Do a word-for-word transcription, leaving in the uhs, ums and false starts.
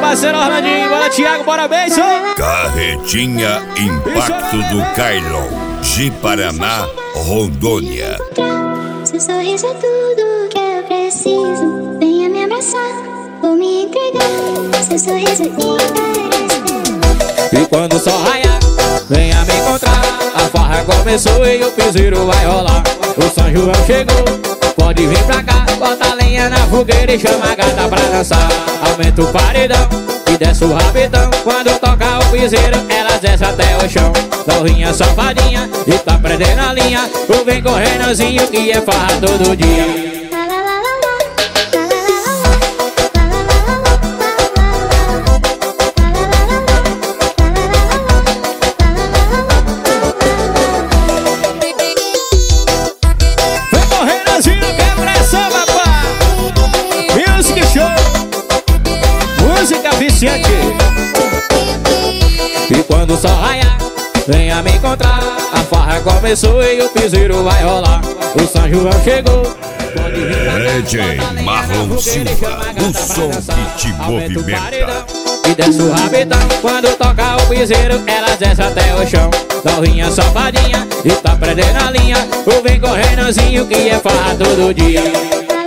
parceiro Orlandinho. Bora, Thiago, bora, beijo. Carretinha Impacto do Kailon, de Paraná, Rondônia. Seu sorriso é tudo que eu preciso. Venha me abraçar, vou me entregar. Seu sorriso é interessante. E quando o sol raiar, venha me encontrar. A farra começou e o piseiro vai rolar. O São João chegou, pode vir pra cá. Bota a lenha na fogueira e chama a gata pra dançar. Aumenta o paredão e desce o rabetão. Quando toca o piseiro, elas descem até o chão. Novinha safadinha e tá prendendo a linha. Ou vem correndozinho que é farra todo dia. E quando o sol raiar, venha me encontrar. A farra começou e o piseiro vai rolar. O São João chegou, pode vir pra cá. D J Marlon Silva, o som que te movimenta. E desce o rabetão, quando toca o piseiro, elas descem até o chão. Novinha safadinha e tá prendendo a linha. Ou vem correndozinho que é farra todo dia.